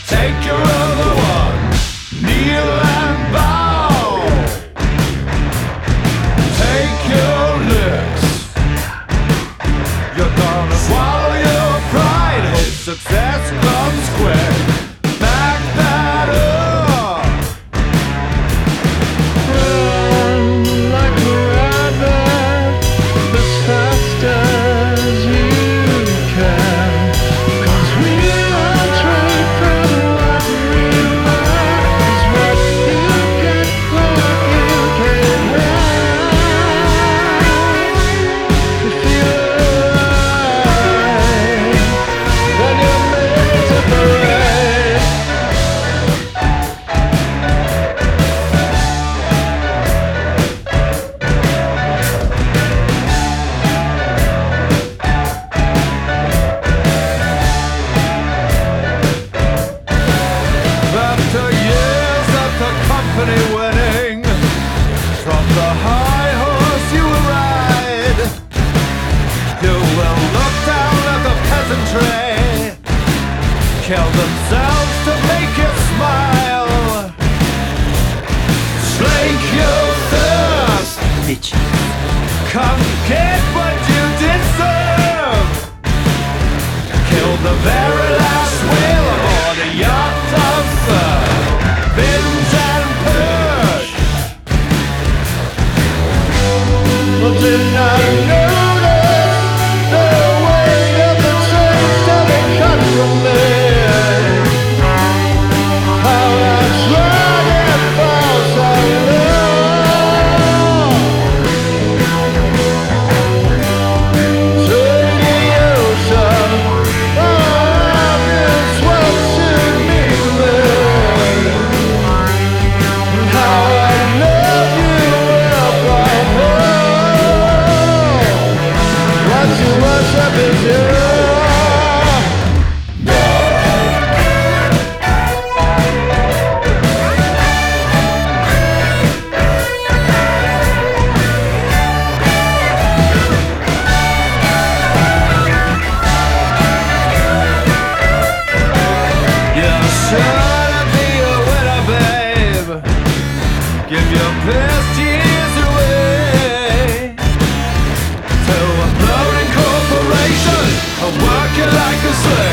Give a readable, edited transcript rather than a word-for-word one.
Take your other one, kneel and bow. Take your licks. You're gonna swallow your pride. Hope success comes quick. Back that up. Run like a rabbit as fast as you can. 'Cause we are trained from what we are. Is what you get when you can run. If you're right, then you're made to parade. After years of the company winning, from the high horse you will ride. You will look down at the peasantry, kill themselves to make you smile. Slake your thirst, Bitch. come get what you deserve. Kill the very last whale aboard a yacht of surf. Binge and push. But did I notice the weight of the chains that they cut from me? How I tried and fall so low. To the ocean, love is what should be lived. How I love you up on home. What you worship is you. You should be a winner, babe. Give your best years away to a floating corporation and work you like a slave.